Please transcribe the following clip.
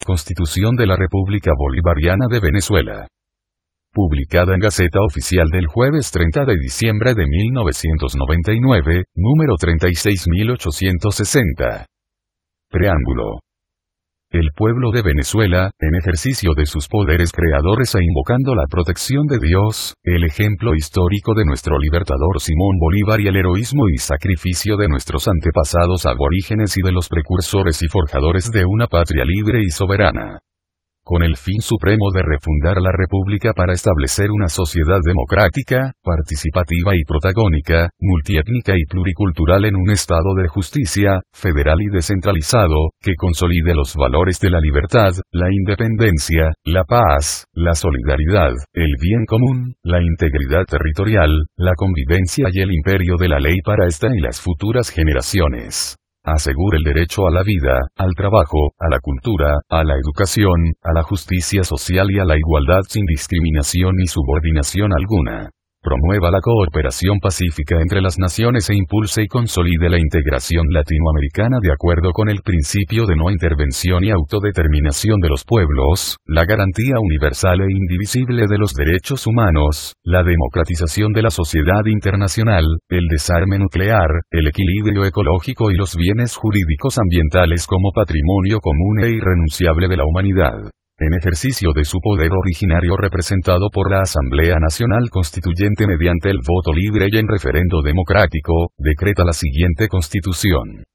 Constitución de la República Bolivariana de Venezuela. Publicada en Gaceta Oficial del jueves 30 de diciembre de 1999, número 36860. Preámbulo. El pueblo de Venezuela, en ejercicio de sus poderes creadores e invocando la protección de Dios, el ejemplo histórico de nuestro libertador Simón Bolívar y el heroísmo y sacrificio de nuestros antepasados aborígenes y de los precursores y forjadores de una patria libre y soberana. Con el fin supremo de refundar la República para establecer una sociedad democrática, participativa y protagónica, multiétnica y pluricultural en un estado de justicia, federal y descentralizado, que consolide los valores de la libertad, la independencia, la paz, la solidaridad, el bien común, la integridad territorial, la convivencia y el imperio de la ley para esta y las futuras generaciones. Asegura el derecho a la vida, al trabajo, a la cultura, a la educación, a la justicia social y a la igualdad sin discriminación ni subordinación alguna. Promueva la cooperación pacífica entre las naciones e impulse y consolide la integración latinoamericana de acuerdo con el principio de no intervención y autodeterminación de los pueblos, la garantía universal e indivisible de los derechos humanos, la democratización de la sociedad internacional, el desarme nuclear, el equilibrio ecológico y los bienes jurídicos ambientales como patrimonio común e irrenunciable de la humanidad. En ejercicio de su poder originario representado por la Asamblea Nacional Constituyente mediante el voto libre y en referendo democrático, decreta la siguiente Constitución.